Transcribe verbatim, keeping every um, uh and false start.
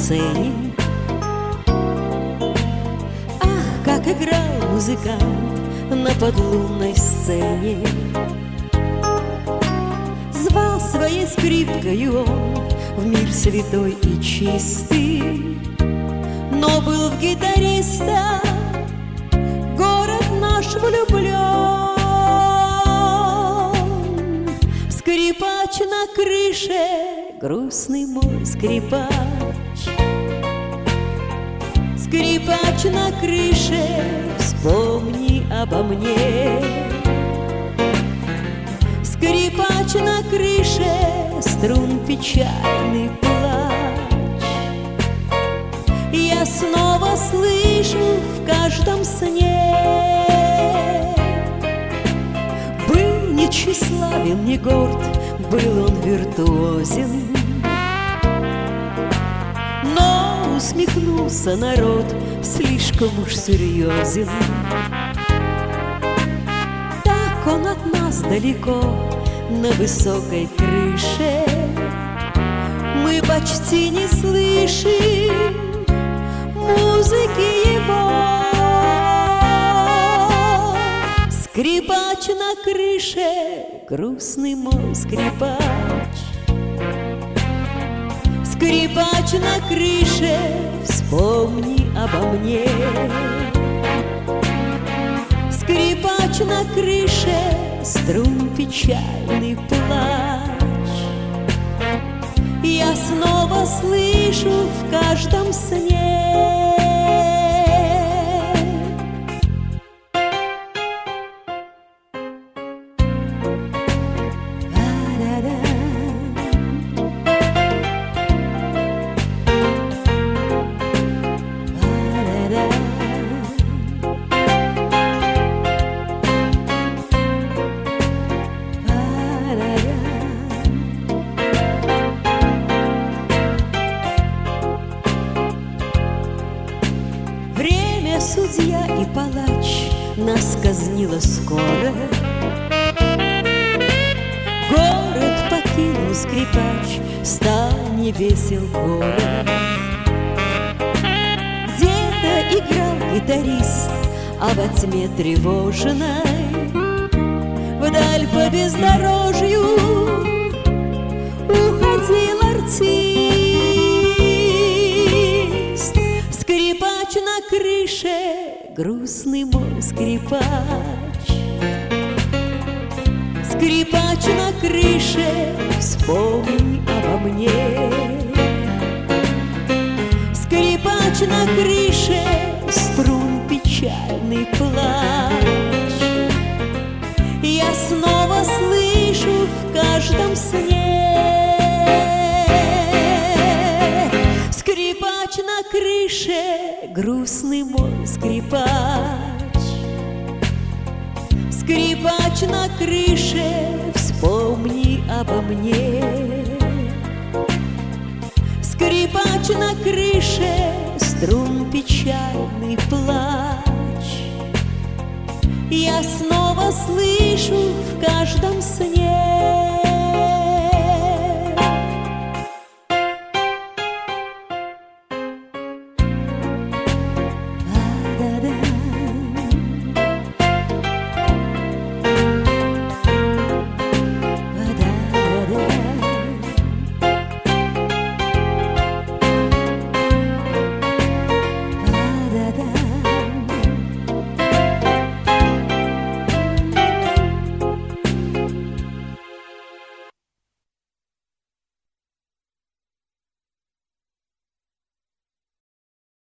сцене. Ах, как играл музыкант на подлунной сцене. Звал своей скрипкою он в мир святой и чистый, но был в гитариста город наш влюблен. Скрипач на крыше, грустный мой скрипач. Скрипач на крыше, вспомни обо мне. Скрипач на крыше, струн печальный плач. Я снова слышу в каждом сне. Был не тщеславен, не горд, был он виртуозен, но усмехнулся народ, слишком уж серьезен. Так он от нас далеко, на высокой крыше. Мы почти не слышим музыки его. Скрипач на крыше, грустный мой скрипач. Скрипач на крыше, вспомни обо мне. Скрипач на крыше, струн печальный плач. Я снова слышу в каждом сне. Судья и палач нас казнило скоро. Город покинул скрипач, стал невесел город. Где-то играл гитарист, а во тьме тревожной вдаль по бездорожью уходил артист. Скрипач на крыше, грустный мой скрипач. Скрипач на крыше, вспомни обо мне. Скрипач на крыше, струн печальный плач. Я снова слышу в каждом сне. Скрипач на крыше, грустный мой скрипач. Скрипач на крыше, вспомни обо мне. Скрипач на крыше, струн печальный плач. Я снова слышу в каждом сне.